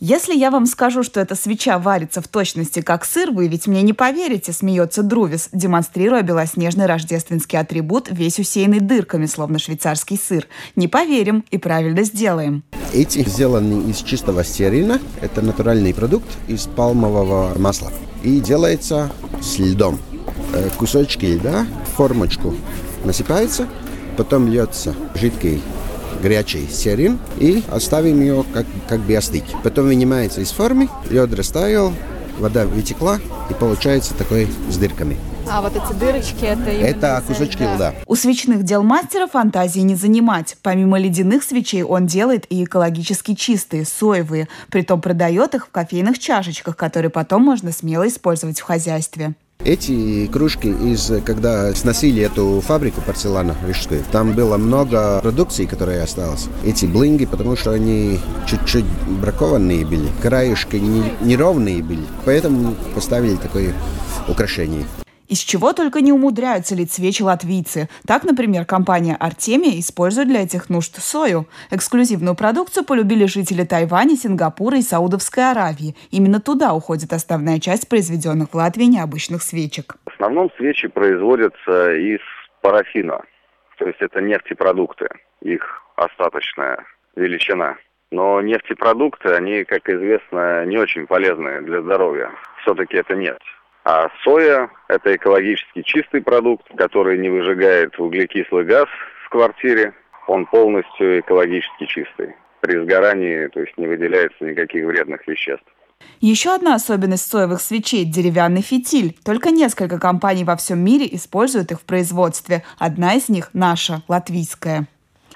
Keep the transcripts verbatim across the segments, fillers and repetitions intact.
Если я вам скажу, что эта свеча варится в точности как сыр, вы ведь мне не поверите, смеется Друвис, демонстрируя белоснежный рождественский атрибут, весь усеянный дырками, словно швейцарский сыр. Не поверим и правильно сделаем. Эти сделаны из чистого стеарина. Это натуральный продукт из пальмового масла. И делается с льдом. Кусочки льда в формочку насыпаются, потом льется жидкий горячий стеарин и оставим ее как, как бы остыть. Потом вынимается из формы, лед растаял, вода вытекла и получается такой с дырками. А вот эти дырочки это именно... Это кусочки да. льда. У свечных дел мастера фантазии не занимать. Помимо ледяных свечей он делает и экологически чистые, соевые. Притом продает их в кофейных чашечках, которые потом можно смело использовать в хозяйстве. Эти кружки, из, когда сносили эту фабрику порцелана рижскую, там было много продукции, которая осталась. Эти блинги, потому что они чуть-чуть бракованные были, краешки неровные были, поэтому поставили такое украшение. Из чего только не умудряются лить свечи латвийцы. Так, например, компания «Артемия» использует для этих нужд сою. Эксклюзивную продукцию полюбили жители Тайваня, Сингапура и Саудовской Аравии. Именно туда уходит основная часть произведенных в Латвии необычных свечек. В основном свечи производятся из парафина. То есть это нефтепродукты, их остаточная величина. Но нефтепродукты, они, как известно, не очень полезны для здоровья. Все-таки это нефть. А соя – это экологически чистый продукт, который не выжигает углекислый газ в квартире. Он полностью экологически чистый. При сгорании, то есть, не выделяется никаких вредных веществ. Еще одна особенность соевых свечей – деревянный фитиль. Только несколько компаний во всем мире используют их в производстве. Одна из них – наша, латвийская.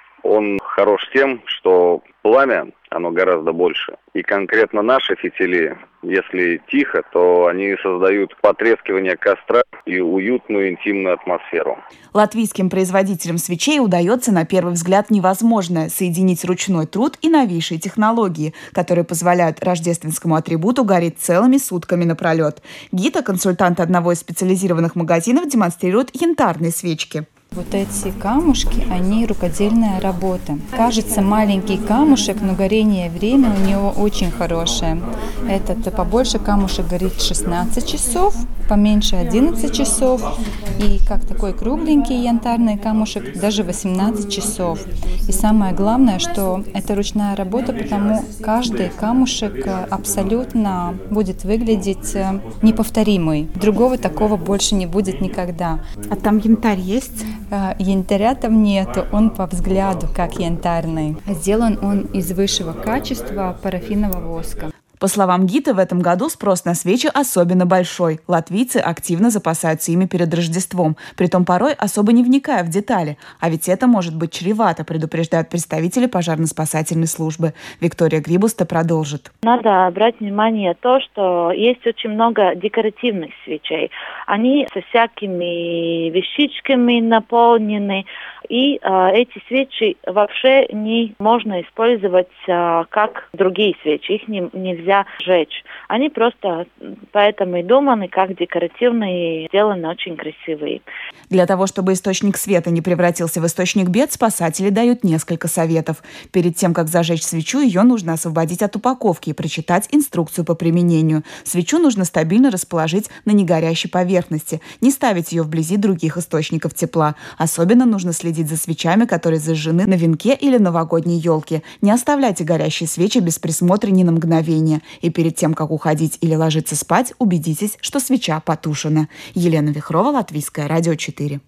Он хорош тем, что пламя, оно гораздо больше. И конкретно наши фитили, если тихо, то они создают потрескивание костра и уютную интимную атмосферу. Латвийским производителям свечей удается на первый взгляд невозможное – соединить ручной труд и новейшие технологии, которые позволяют рождественскому атрибуту гореть целыми сутками напролет. Гита, консультант одного из специализированных магазинов, демонстрирует янтарные свечки. Вот эти камушки, они рукодельная работа. Кажется, маленький камушек, но горение время у него очень хорошее. Этот побольше камушек горит шестнадцать часов, поменьше одиннадцать часов. И как такой кругленький янтарный камушек, даже восемнадцать часов. И самое главное, что это ручная работа, потому каждый камушек абсолютно будет выглядеть неповторимый. Другого такого больше не будет никогда. А там янтарь есть? Янтаря там нету, он по взгляду как янтарный. Сделан он из высшего качества парафинового воска. По словам Гиты, в этом году спрос на свечи особенно большой. Латвийцы активно запасаются ими перед Рождеством, притом порой особо не вникая в детали. А ведь это может быть чревато, предупреждают представители пожарно-спасательной службы. Виктория Грибуста продолжит. Надо брать внимание то, что есть очень много декоративных свечей. Они со всякими вещичками наполнены. И э, эти свечи вообще не можно использовать э, как другие свечи. Их не, нельзя сжечь. Они просто поэтому и думаны как декоративные, сделаны очень красивые. Для того, чтобы источник света не превратился в источник бед, спасатели дают несколько советов. Перед тем, как зажечь свечу, ее нужно освободить от упаковки и прочитать инструкцию по применению. Свечу нужно стабильно расположить на негорящей поверхности, не ставить ее вблизи других источников тепла. Особенно нужно следить за свечами, которые зажжены на венке или новогодней елке. Не оставляйте горящие свечи без присмотра ни на мгновение. И перед тем, как уходить или ложиться спать, убедитесь, что свеча потушена. Елена Вихрова, Латвийское радио четыре.